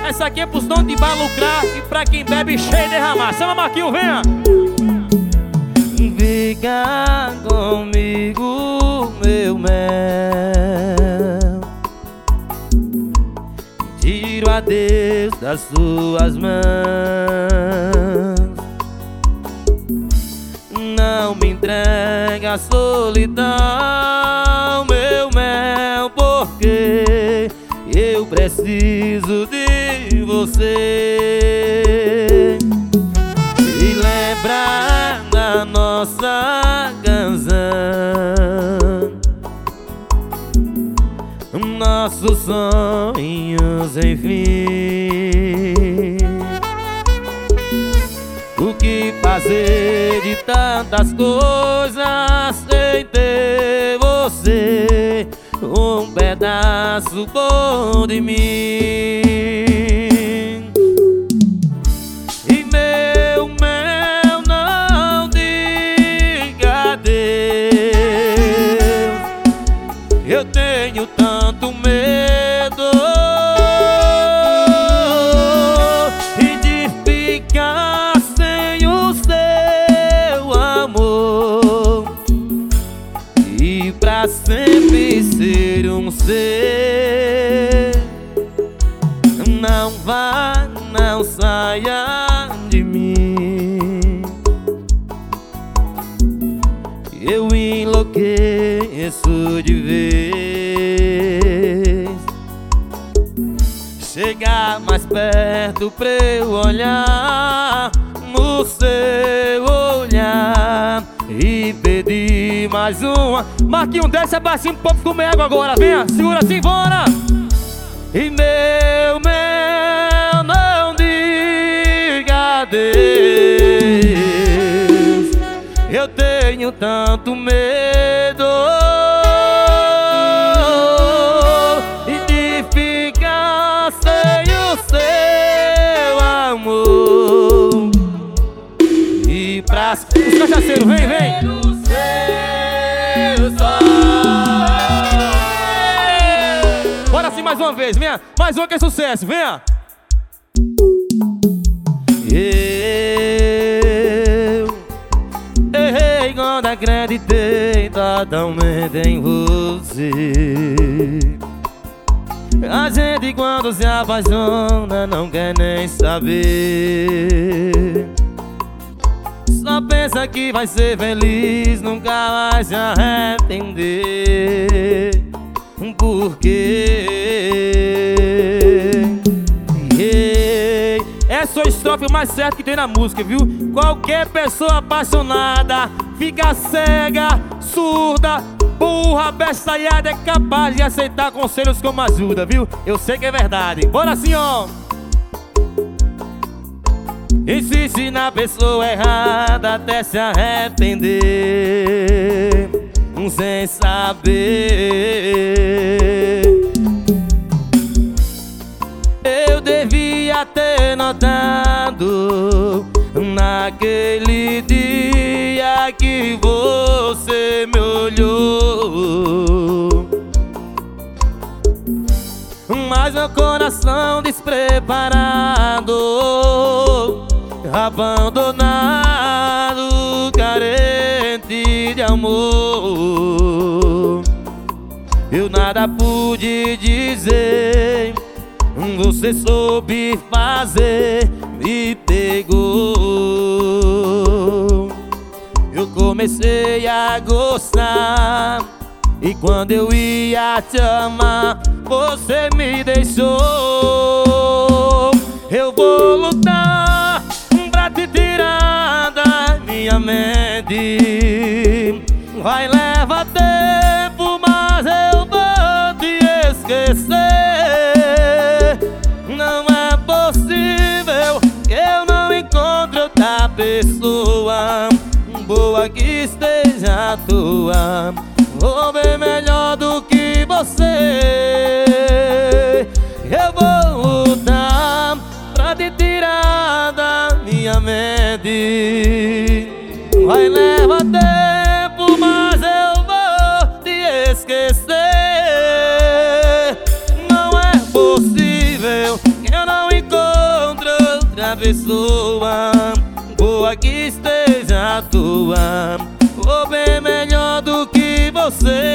Essa aqui é pros donos de bar lucrar e pra quem bebe cheio derramar. Chama Marquinho, venha! Fica comigo, meu mel. Tiro a Deus das suas mãos. Não me entregue à solidão, meu mel, porque eu preciso de você. E lembrar da nossa canção, nossos sonhos, enfim. O que fazer de tantas coisas sem ter você, um pedaço bom de mim. E meu mel, não diga adeus, eu tenho tanto medo de ficar sem o seu amor e pra sempre ser um ser. Não vá, não saia de mim, eu enlouqueço de vez. Chegar mais perto pra eu olhar no seu olhar e pedir mais uma. Marquinho, desce abaixinho pro povo comer água agora, venha! Segura assim, bora! E meu mel, não diga adeus, eu tenho tanto medo de ficar sem o seu amor e pra Os cachaceiros, vem, vem! Bora assim mais uma vez, venha! Mais uma que é sucesso, venha! Eu errei quando acreditei totalmente em você. A gente quando se apaixona não quer nem saber, só pensa que vai ser feliz, nunca vai se arrepender. Por quê? Essa é a estrofe mais certa que tem na música, viu? Qualquer pessoa apaixonada fica cega, surda, burra, bestalhada, é capaz de aceitar conselhos como ajuda, viu? Eu sei que é verdade. Bora assim, ó! Insiste na pessoa errada até se arrepender, sem saber. Eu devia ter notado naquele dia que você me olhou, mas meu coração despreparado, abandonado, carente de amor, eu nada pude dizer. Você soube fazer, me pegou. Eu comecei a gostar, e quando eu ia te amar, você me deixou. Eu vou lutar pra te tirar da minha mente. Vai levar tempo, mas eu vou te esquecer. Não é possível que eu não encontre outra pessoa boa que esteja à toa, ou bem melhor do que você. Eu vou lutar pra te tirar da minha mente. Vai levar tempo, mas eu vou te esquecer. Não é possível que eu não encontre outra pessoa boa que esteja à toa, ou bem melhor do que você.